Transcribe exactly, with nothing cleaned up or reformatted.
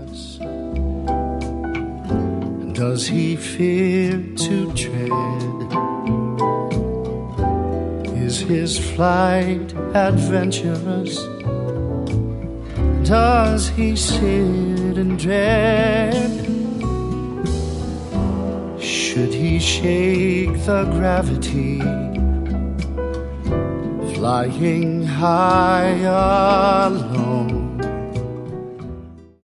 Does he fear to tread? Is his flight adventurous? Does he sit in dread? Should he shake the gravity, flying high alone?